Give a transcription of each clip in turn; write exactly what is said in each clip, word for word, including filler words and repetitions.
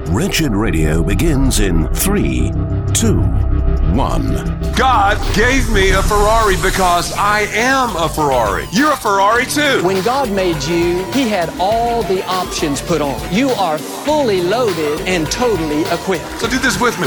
Wretched Radio begins in three, two, one. God gave me a Ferrari because I am a Ferrari. You're a Ferrari too. When God made you, He had all the options put on. You are fully loaded and totally equipped. So do this with me.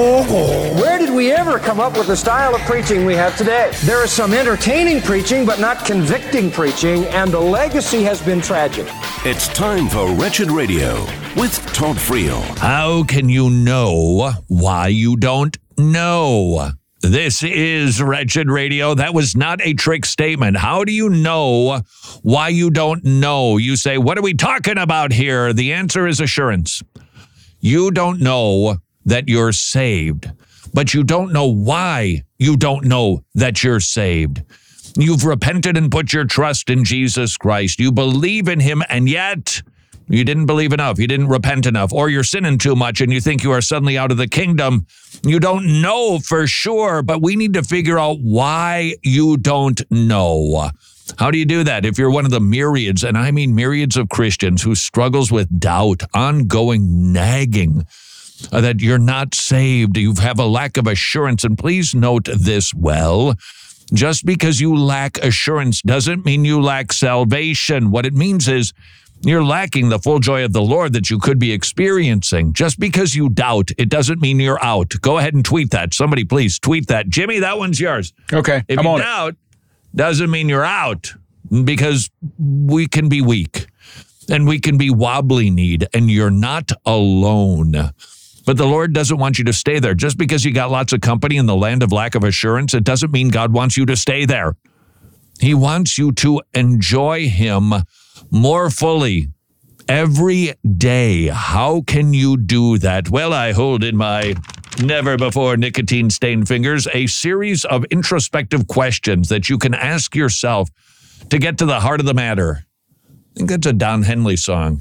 Where did we ever come up with the style of preaching we have today? There is some entertaining preaching, but not convicting preaching, and the legacy has been tragic. It's time for Wretched Radio with Todd Friel. How can you know why you don't know? This is Wretched Radio. That was not a trick statement. How do you know why you don't know? You say, what are we talking about here? The answer is assurance. You don't know that you're saved, but you don't know why you don't know that you're saved. You've repented and put your trust in Jesus Christ. You believe in Him, and yet you didn't believe enough. You didn't repent enough. Or you're sinning too much and you think you are suddenly out of the kingdom. You don't know for sure, but we need to figure out why you don't know. How do you do that? If you're one of the myriads, and I mean myriads of Christians who struggles with doubt, ongoing nagging, uh, that you're not saved, you have a lack of assurance. And please note this well. Just because you lack assurance doesn't mean you lack salvation. What it means is you're lacking the full joy of the Lord that you could be experiencing. Just because you doubt, it doesn't mean you're out. Go ahead and tweet that. Somebody please tweet that. Jimmy, that one's yours. Okay, If I'm you on doubt, doesn't mean you're out, because we can be weak and we can be wobbly-kneed, and you're not alone. But the Lord doesn't want you to stay there. Just because you got lots of company in the land of lack of assurance, it doesn't mean God wants you to stay there. He wants you to enjoy Him more fully every day. How can you do that? Well, I hold in my never-before nicotine-stained fingers a series of introspective questions that you can ask yourself to get to the heart of the matter. I think that's a Don Henley song.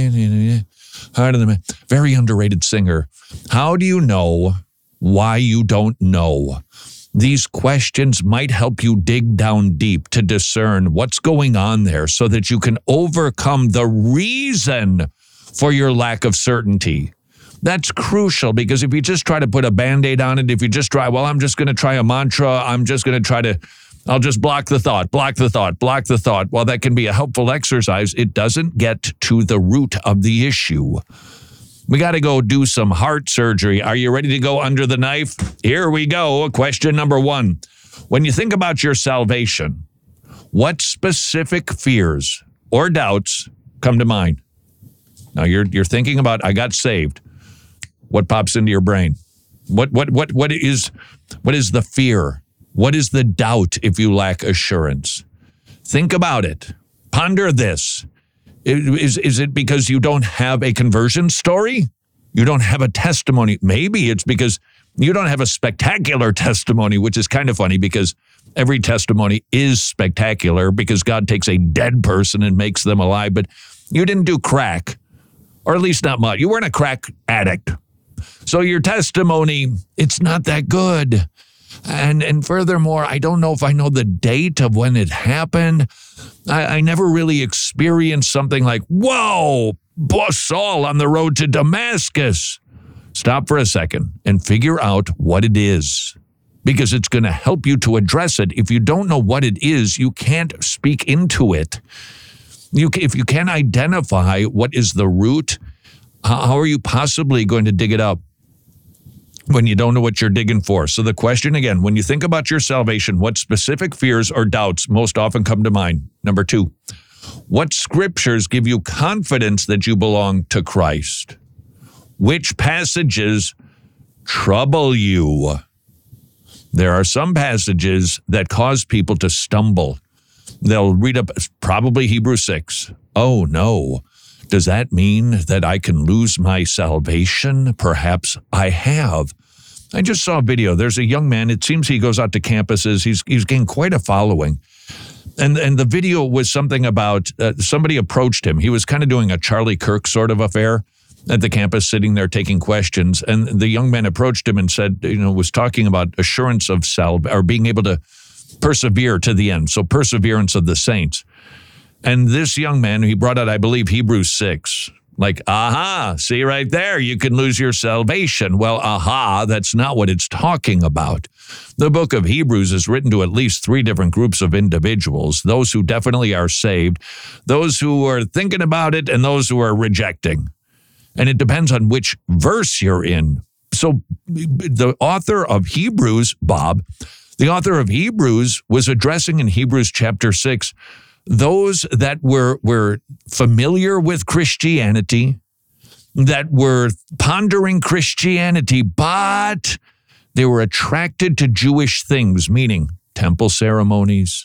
Heart of the matter. Very underrated singer. How do you know why you don't know? These questions might help you dig down deep to discern what's going on there so that you can overcome the reason for your lack of certainty. That's crucial, because if you just try to put a Band-Aid on it, if you just try, well, I'm just going to try a mantra, I'm just going to try to, I'll just block the thought, block the thought, block the thought. While that can be a helpful exercise, it doesn't get to the root of the issue. We got to go do some heart surgery. Are you ready to go under the knife? Here we go. Question number one. When you think about your salvation, what specific fears or doubts come to mind? Now you're you're thinking about, I got saved. What pops into your brain? What what what what is what is the fear? What is the doubt if you lack assurance? Think about it. Ponder this. Is, is it because you don't have a conversion story? You don't have a testimony? Maybe it's because you don't have a spectacular testimony, which is kind of funny because every testimony is spectacular because God takes a dead person and makes them alive. But you didn't do crack, or at least not much. You weren't a crack addict. So your testimony, it's not that good. And and furthermore, I don't know if I know the date of when it happened. I, I never really experienced something like, whoa, Saul on the road to Damascus. Stop for a second and figure out what it is, because it's going to help you to address it. If you don't know what it is, you can't speak into it. You, if you can't identify what is the root, how are you possibly going to dig it up when you don't know what you're digging for? So the question again, when you think about your salvation, what specific fears or doubts most often come to mind? Number two, what scriptures give you confidence that you belong to Christ? Which passages trouble you? There are some passages that cause people to stumble. They'll read up probably Hebrews six. Oh no. Does that mean that I can lose my salvation? Perhaps I have. I just saw a video. There's a young man. It seems he goes out to campuses. He's he's gained quite a following. And and the video was something about uh, somebody approached him. He was kind of doing a Charlie Kirk sort of affair at the campus, sitting there taking questions. And the young man approached him and said, you know, was talking about assurance of salvation, or being able to persevere to the end. So perseverance of the saints. And this young man, he brought out, I believe, Hebrews six. Like, aha, see right there, you can lose your salvation. Well, aha, that's not what it's talking about. The book of Hebrews is written to at least three different groups of individuals, those who definitely are saved, those who are thinking about it, and those who are rejecting. And it depends on which verse you're in. So the author of Hebrews, Bob, the author of Hebrews was addressing in Hebrews chapter six those that were, were familiar with Christianity, that were pondering Christianity, but they were attracted to Jewish things, meaning temple ceremonies,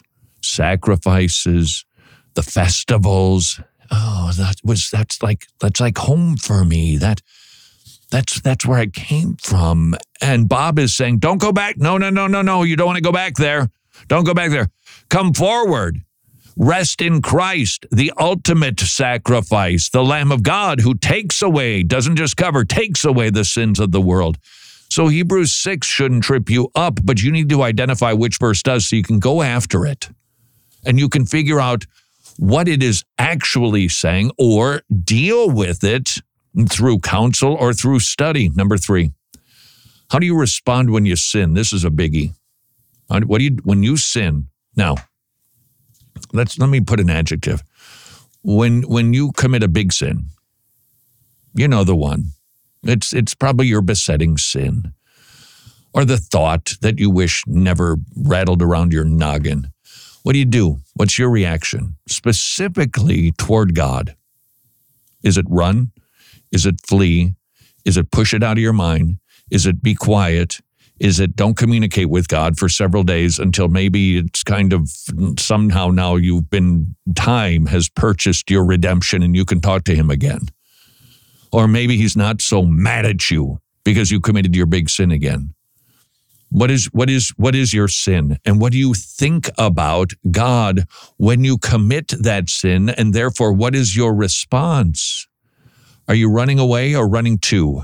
sacrifices, the festivals. Oh, that was that's like that's like home for me. That that's that's where I came from. And Bob is saying, don't go back. No, no, no, no, no. You don't want to go back there. Don't go back there. Come forward. Rest in Christ, the ultimate sacrifice, the Lamb of God who takes away, doesn't just cover, takes away the sins of the world. So Hebrews six shouldn't trip you up, but you need to identify which verse does so you can go after it. And you can figure out what it is actually saying or deal with it through counsel or through study. Number three, how do you respond when you sin? This is a biggie. What do you, when you sin? Now, Let's let me put an adjective. When when you commit a big sin, you know the one. It's it's probably your besetting sin, or the thought that you wish never rattled around your noggin. What do you do? What's your reaction specifically toward God? Is it run? Is it flee? Is it push it out of your mind? Is it be quiet? Is it don't communicate with God for several days until maybe it's kind of somehow now you've been, time has purchased your redemption and you can talk to him again? Or maybe he's not so mad at you because you committed your big sin again. What is, what is, what is your sin? And what do you think about God when you commit that sin? And therefore, what is your response? Are you running away or running to?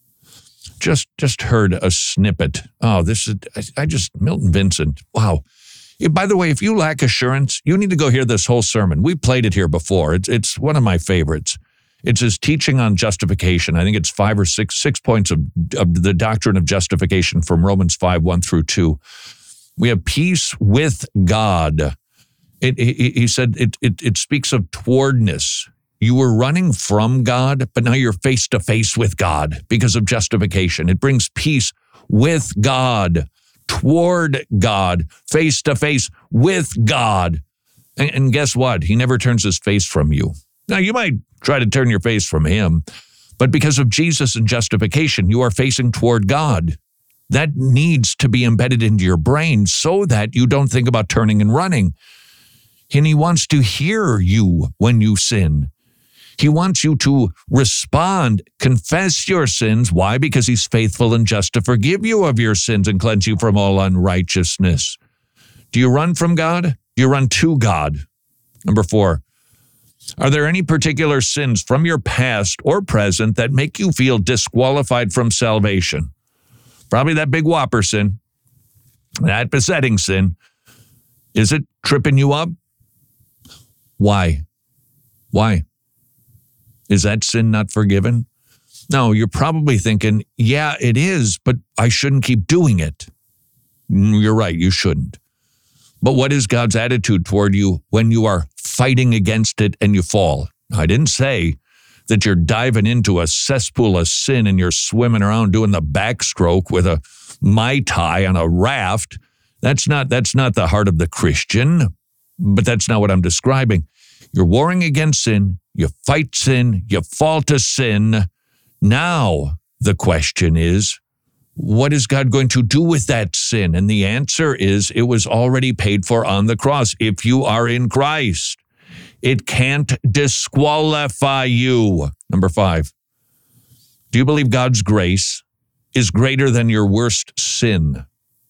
Just just heard a snippet. Oh, this is, I, I just, Milton Vincent. Wow. By the way, if you lack assurance, you need to go hear this whole sermon. We played it here before. It's it's one of my favorites. It's his teaching on justification. I think it's five or six, six points of, of the doctrine of justification from Romans five, one through two. We have peace with God. It, it, he said it, it, it speaks of towardness. You were running from God, but now you're face to face with God because of justification. It brings peace with God, toward God, face to face with God. And, and guess what? He never turns his face from you. Now, you might try to turn your face from him, but because of Jesus and justification, you are facing toward God. That needs to be embedded into your brain so that you don't think about turning and running. And he wants to hear you when you sin. He wants you to respond, confess your sins. Why? Because he's faithful and just to forgive you of your sins and cleanse you from all unrighteousness. Do you run from God? Do you run to God? Number four, are there any particular sins from your past or present that make you feel disqualified from salvation? Probably that big whopper sin, that besetting sin. Is it tripping you up? Why? Why? Is that sin not forgiven? No, you're probably thinking, yeah, it is, but I shouldn't keep doing it. You're right, you shouldn't. But what is God's attitude toward you when you are fighting against it and you fall? I didn't say that you're diving into a cesspool of sin and you're swimming around doing the backstroke with a Mai Tai on a raft. That's not, that's not the heart of the Christian, but that's not what I'm describing. You're warring against sin. You fight sin, you fall to sin. Now, the question is, what is God going to do with that sin? And the answer is, it was already paid for on the cross. If you are in Christ, it can't disqualify you. Number five, do you believe God's grace is greater than your worst sin?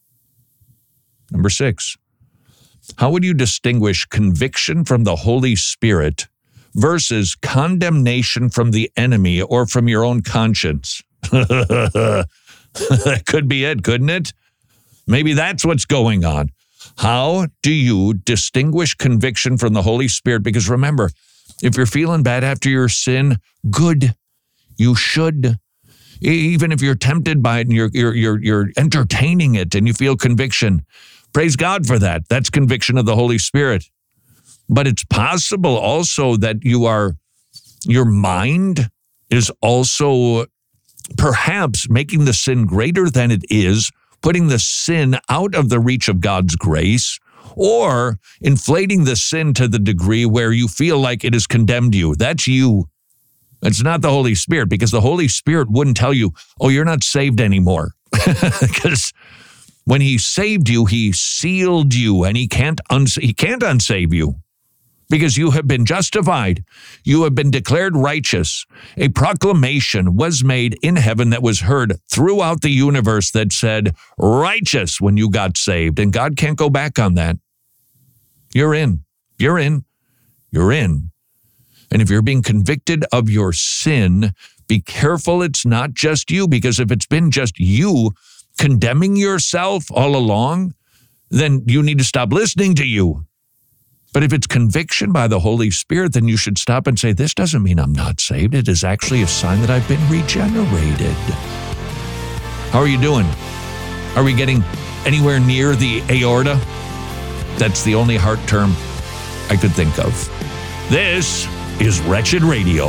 Number six, how would you distinguish conviction from the Holy Spirit versus condemnation from the enemy or from your own conscience? That could be it, couldn't it? Maybe that's what's going on. How do you distinguish conviction from the Holy Spirit? Because remember, If you're feeling bad after your sin, good. You should. Even if you're tempted by it and you're, you're, you're, you're entertaining it and you feel conviction, praise God for that. That's conviction of the Holy Spirit. But it's possible also that you are, your mind is also perhaps making the sin greater than it is, putting the sin out of the reach of God's grace, or inflating the sin to the degree where you feel like it has condemned you. That's you. It's not the Holy Spirit, because the Holy Spirit wouldn't tell you, oh, you're not saved anymore. Because when he saved you, he sealed you, and he can't uns- he can't unsave you, because you have been justified. You have been declared righteous. A proclamation was made in heaven that was heard throughout the universe that said righteous when you got saved, and God can't go back on that. You're in. You're in. You're in. And if you're being convicted of your sin, be careful it's not just you, because if it's been just you condemning yourself all along, then you need to stop listening to you. But if it's conviction by the Holy Spirit, then you should stop and say, this doesn't mean I'm not saved. It is actually a sign that I've been regenerated. How are you doing? Are we getting anywhere near the aorta? That's the only heart term I could think of. This is Wretched Radio.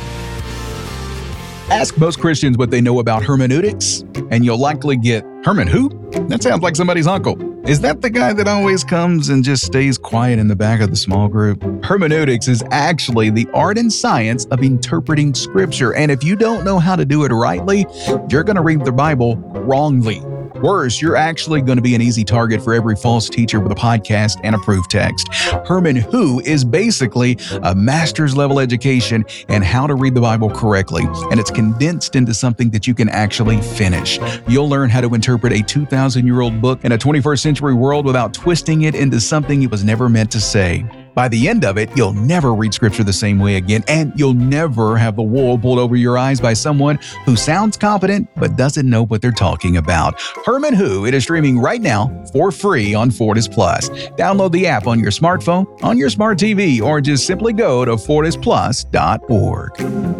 Ask most Christians what they know about hermeneutics, and you'll likely get, Herman who? That sounds like somebody's uncle. Is that the guy that always comes and just stays quiet in the back of the small group? Hermeneutics is actually the art and science of interpreting Scripture, and if you don't know how to do it rightly, you're going to read the Bible wrongly. Worse, you're actually going to be an easy target for every false teacher with a podcast and a proof text. Herman Who is basically a master's level education in how to read the Bible correctly, and it's condensed into something that you can actually finish. You'll learn how to interpret a two thousand year old book in a twenty-first century world without twisting it into something it was never meant to say. By the end of it, you'll never read Scripture the same way again, and you'll never have the wool pulled over your eyes by someone who sounds competent but doesn't know what they're talking about. Herman Who, it is streaming right now for free on Fortis Plus. Download the app on your smartphone, on your smart T V, or just simply go to fortis plus dot org.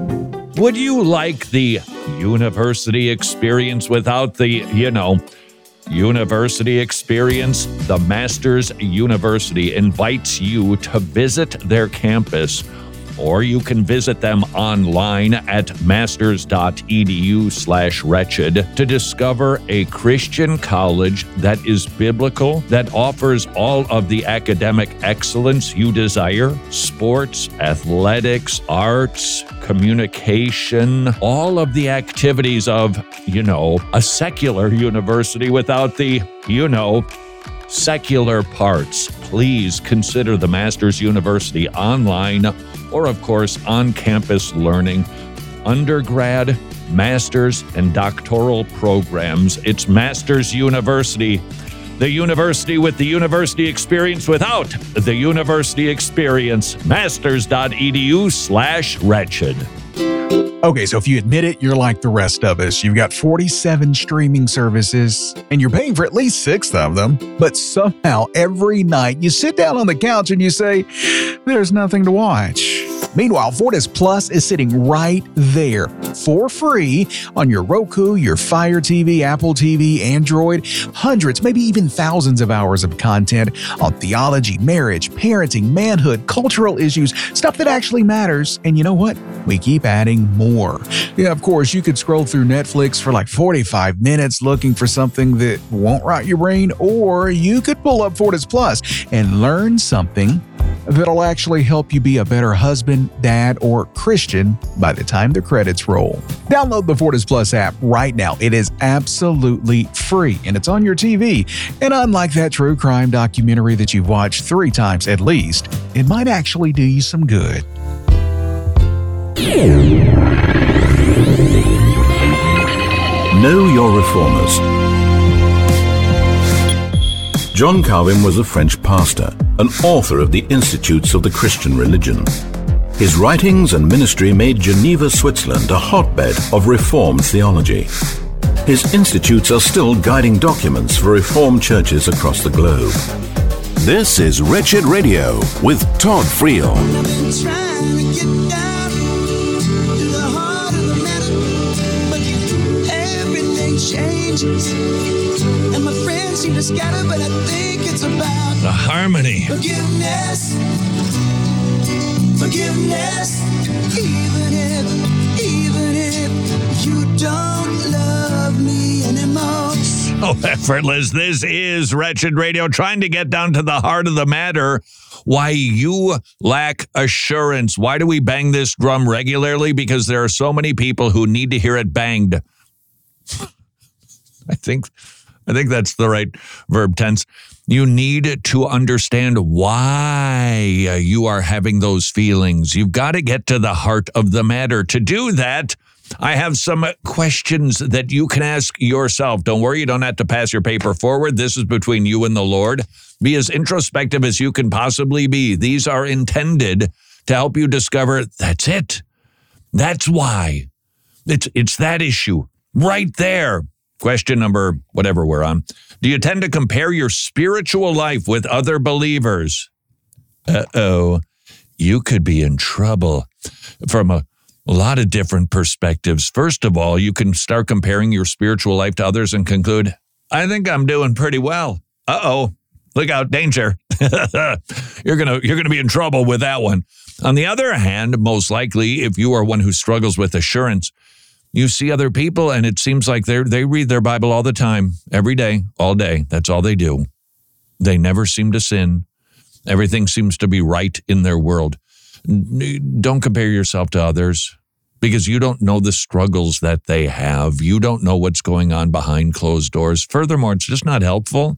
Would you like the university experience without the, you know, university experience? The Masters University invites you to visit their campus, or you can visit them online at masters.edu slash wretched to discover a Christian college that is biblical, that offers all of the academic excellence you desire: sports, athletics, arts, communication, all of the activities of, you know, a secular university without the, you know, secular parts. Please consider the Masters University online, or of course on-campus learning, undergrad, master's, and doctoral programs. It's Masters University, the university with the university experience without the university experience. Masters.edu slash wretched. Okay, so if you admit it, you're like the rest of us. You've got forty-seven streaming services, and you're paying for at least six of them. But somehow, every night, you sit down on the couch and you say, there's nothing to watch. Meanwhile, Fortis Plus is sitting right there for free on your Roku, your Fire T V, Apple T V, Android. Hundreds, maybe even thousands of hours of content on theology, marriage, parenting, manhood, cultural issues, stuff that actually matters. And you know what? We keep adding more. Yeah, of course, you could scroll through Netflix for like forty-five minutes looking for something that won't rot your brain, or you could pull up Fortis Plus and learn something that'll actually help you be a better husband, dad, or Christian by the time the credits roll. Download the Fortis Plus app right now. It is absolutely free, and it's on your T V. And unlike that true crime documentary that you've watched three times at least, it might actually do you some good. Know your reformers. John Calvin was a French pastor, an author of the Institutes of the Christian Religion. His writings and ministry made Geneva, Switzerland, a hotbed of Reformed theology. His institutes are still guiding documents for Reformed churches across the globe. This is Wretched Radio with Todd Friel. changes. And my friends seem to scatter, but I think it's about the harmony. Forgiveness. Forgiveness. Even if, even if you don't love me anymore. So effortless. This is Wretched Radio, trying to get down to the heart of the matter. Why you lack assurance. Why do we bang this drum regularly? Because there are so many people who need to hear it banged. I think, I think that's the right verb tense. You need to understand why you are having those feelings. You've got to get to the heart of the matter. To do that, I have some questions that you can ask yourself. Don't worry, you don't have to pass your paper forward. This is between you and the Lord. Be as introspective as you can possibly be. These are intended to help you discover that's it. That's why. It's, it's that issue right there. Question number, whatever we're on. Do you tend to compare your spiritual life with other believers? Uh-oh, you could be in trouble. From a A lot of different perspectives. First of all, you can start comparing your spiritual life to others and conclude, I think I'm doing pretty well. Uh-oh, look out, danger. you're gonna you're gonna be in trouble with that one. On the other hand, most likely, if you are one who struggles with assurance, you see other people and it seems like they they read their Bible all the time, every day, all day. That's all they do. They never seem to sin. Everything seems to be right in their world. Don't compare yourself to others because you don't know the struggles that they have. You don't know what's going on behind closed doors. Furthermore, it's just not helpful.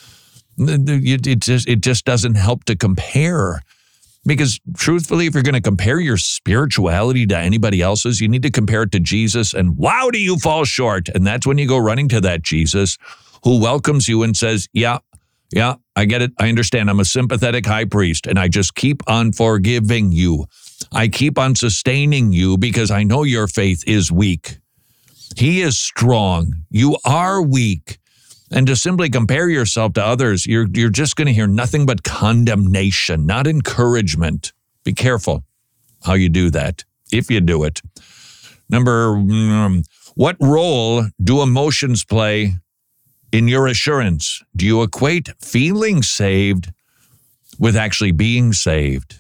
It just, it just doesn't help to compare because truthfully, if you're going to compare your spirituality to anybody else's, you need to compare it to Jesus and wow, do you fall short? And that's when you go running to that Jesus who welcomes you and says, yeah, Yeah, I get it. I understand. I'm a sympathetic high priest, and I just keep on forgiving you. I keep on sustaining you because I know your faith is weak. He is strong. You are weak. And to simply compare yourself to others, you're, you're just going to hear nothing but condemnation, not encouragement. Be careful how you do that, if you do it. Number, um, what role do emotions play in your assurance? Do you equate feeling saved with actually being saved?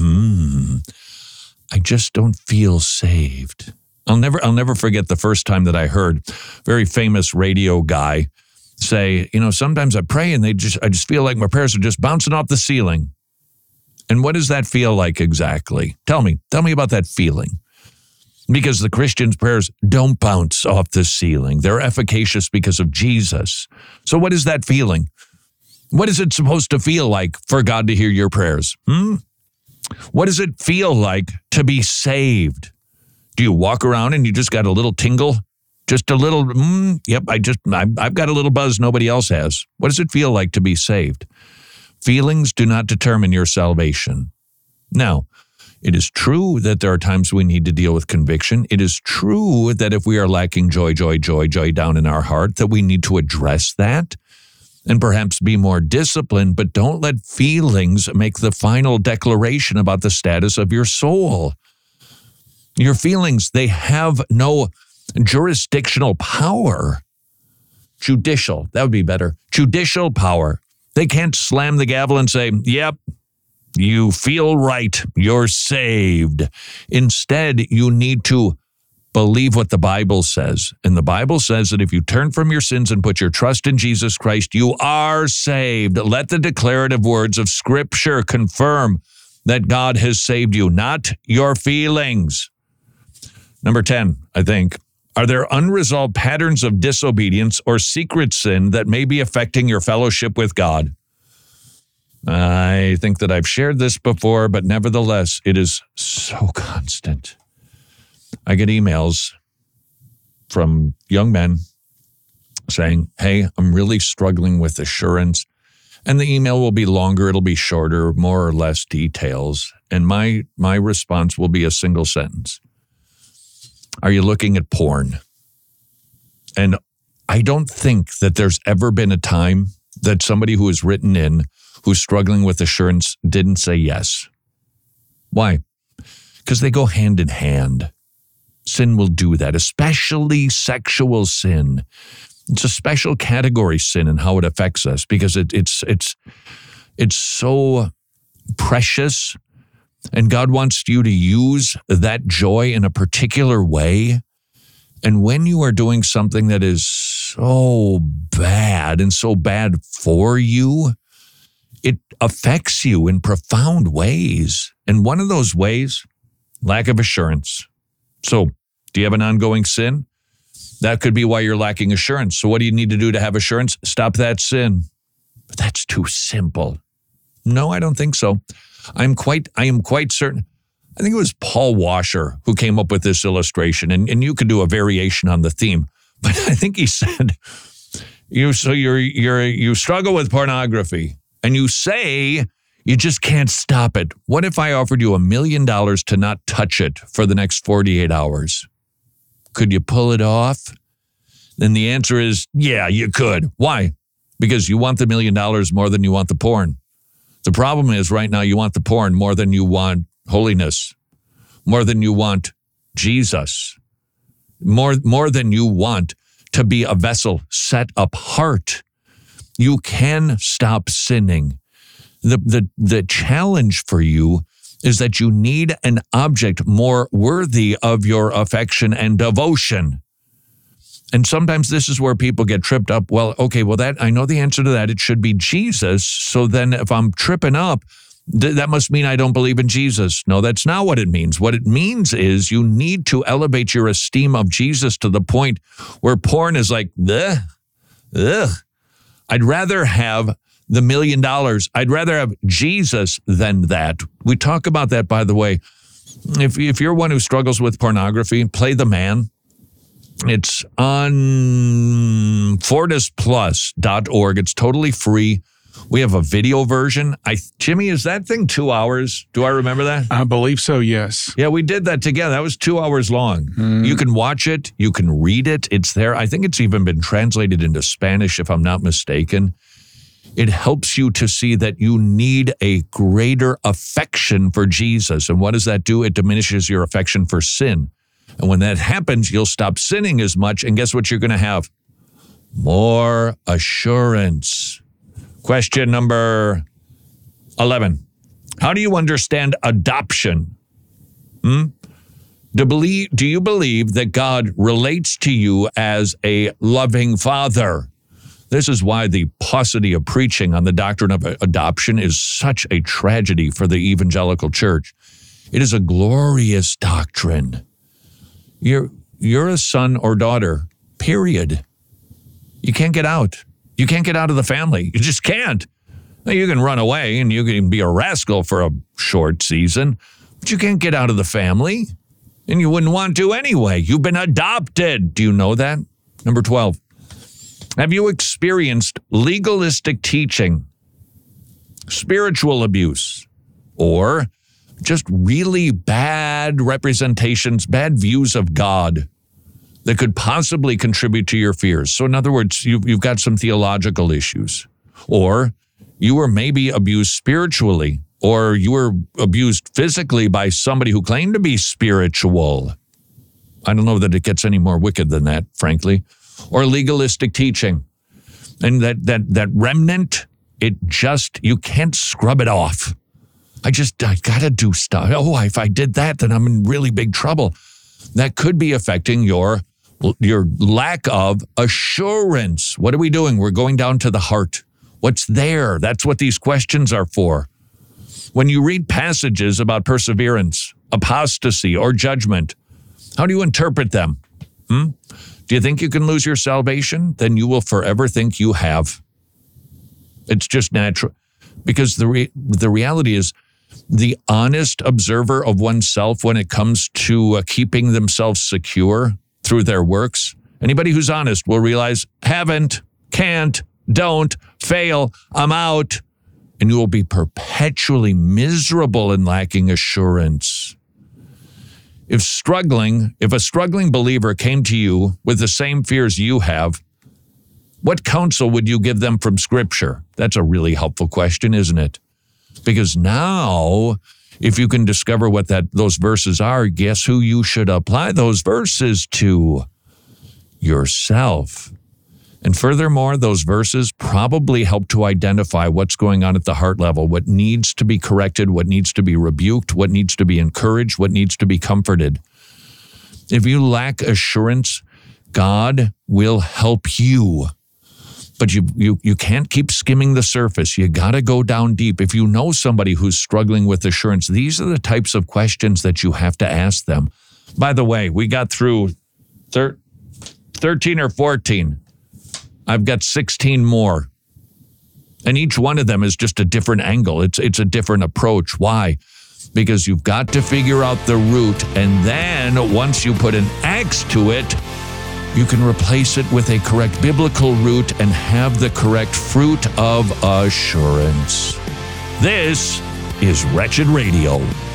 Mm, I just don't feel saved. I'll never, I'll never forget the first time that I heard a very famous radio guy say, you know, sometimes I pray and they just, I just feel like my prayers are just bouncing off the ceiling. And what does that feel like exactly? Tell me, tell me about that feeling. Because the Christian's prayers don't bounce off the ceiling. They're efficacious because of Jesus. So what is that feeling? What is it supposed to feel like for God to hear your prayers? Hmm? What does it feel like to be saved? Do you walk around and you just got a little tingle? Just a little, mm, yep, I just, I've got a little buzz nobody else has. What does it feel like to be saved? Feelings do not determine your salvation. Now, it is true that there are times we need to deal with conviction. It is true that if we are lacking joy, joy, joy, joy down in our heart, that we need to address that and perhaps be more disciplined, but don't let feelings make the final declaration about the status of your soul. Your feelings, they have no jurisdictional power. Judicial, that would be better. Judicial power. They can't slam the gavel and say, yep, you feel right, you're saved. Instead, you need to believe what the Bible says. And the Bible says that if you turn from your sins and put your trust in Jesus Christ, you are saved. Let the declarative words of Scripture confirm that God has saved you, not your feelings. Number ten, I think. Are there unresolved patterns of disobedience or secret sin that may be affecting your fellowship with God? I think that I've shared this before, but nevertheless, it is so constant. I get emails from young men saying, hey, I'm really struggling with assurance. And the email will be longer, it'll be shorter, more or less details. And my my response will be a single sentence. Are you looking at porn? And I don't think that there's ever been a time that somebody who has written in who's struggling with assurance didn't say yes. Why? Because they go hand in hand. Sin will do that, especially sexual sin. It's a special category sin and how it affects us because it, it's it's it's so precious, and God wants you to use that joy in a particular way. And when you are doing something that is so bad and so bad for you, it affects you in profound ways. And one of those ways, lack of assurance. So, do you have an ongoing sin? That could be why you're lacking assurance. So what do you need to do to have assurance? Stop that sin. But that's too simple. No, I don't think so. I'm quite, I am quite certain. I think it was Paul Washer who came up with this illustration, and, and you could do a variation on the theme. But I think he said, you so you're you're you struggle with pornography, and you say you just can't stop it. What if I offered you a million dollars to not touch it for the next forty-eight hours? Could you pull it off? Then the answer is, yeah, you could. Why? Because you want the million dollars more than you want the porn. The problem is right now you want the porn more than you want holiness, more than you want Jesus, more, more than you want to be a vessel set apart. You can stop sinning. The, the, the challenge for you is that you need an object more worthy of your affection and devotion. And sometimes this is where people get tripped up. Well, okay, well, that I know the answer to that. It should be Jesus. So then if I'm tripping up, th- that must mean I don't believe in Jesus. No, that's not what it means. What it means is you need to elevate your esteem of Jesus to the point where porn is like, ugh, ugh. I'd rather have the million dollars. I'd rather have Jesus than that. We talk about that, by the way. If, if you're one who struggles with pornography, Play the Man. It's on fortis plus dot org. It's totally free. We have a video version. I Jimmy, is that thing two hours? Do I remember that? I believe so, yes. Yeah, we did that together. That was two hours long. Mm. You can watch it. You can read it. It's there. I think it's even been translated into Spanish, if I'm not mistaken. It helps you to see that you need a greater affection for Jesus. And what does that do? It diminishes your affection for sin. And when that happens, you'll stop sinning as much. And guess what you're going to have? More assurance. Question number eleven. How do you understand adoption? Hmm? Do, believe, do you believe that God relates to you as a loving father? This is why the paucity of preaching on the doctrine of adoption is such a tragedy for the evangelical church. It is a glorious doctrine. You're, you're a son or daughter, period. You can't get out. You can't get out of the family. You just can't. Now, you can run away and you can be a rascal for a short season, but you can't get out of the family. And you wouldn't want to anyway. You've been adopted. Do you know that? Number twelve. Have you experienced legalistic teaching, spiritual abuse, or just really bad representations, bad views of God that could possibly contribute to your fears? So in other words, you've, you've got some theological issues, or you were maybe abused spiritually, or you were abused physically by somebody who claimed to be spiritual. I don't know that it gets any more wicked than that, frankly. Or legalistic teaching. And that that that remnant, it just, you can't scrub it off. I just, I gotta do stuff. Oh, if I did that, then I'm in really big trouble. That could be affecting your, your lack of assurance. What are we doing? We're going down to the heart. What's there? That's what these questions are for. When you read passages about perseverance, apostasy, or judgment, how do you interpret them? Hmm? Do you think you can lose your salvation? Then you will forever think you have. It's just natural. Because the re- the reality is, the honest observer of oneself when it comes to uh, keeping themselves secure through their works, anybody who's honest will realize, haven't, can't, don't, fail, I'm out. And you will be perpetually miserable and lacking assurance. If struggling, if a struggling believer came to you with the same fears you have, what counsel would you give them from Scripture? That's a really helpful question, isn't it? Because now, if you can discover what that those verses are, guess who you should apply those verses to? Yourself. And furthermore, those verses probably help to identify what's going on at the heart level, what needs to be corrected, what needs to be rebuked, what needs to be encouraged, what needs to be comforted. If you lack assurance, God will help you. But you, you, you can't keep skimming the surface. You got to go down deep. If you know somebody who's struggling with assurance, these are the types of questions that you have to ask them. By the way, we got through thir- thirteen or fourteen. I've got sixteen more. And each one of them is just a different angle. It's, it's a different approach. Why? Because you've got to figure out the root. And then once you put an X to it, you can replace it with a correct biblical root and have the correct fruit of assurance. This is Wretched Radio.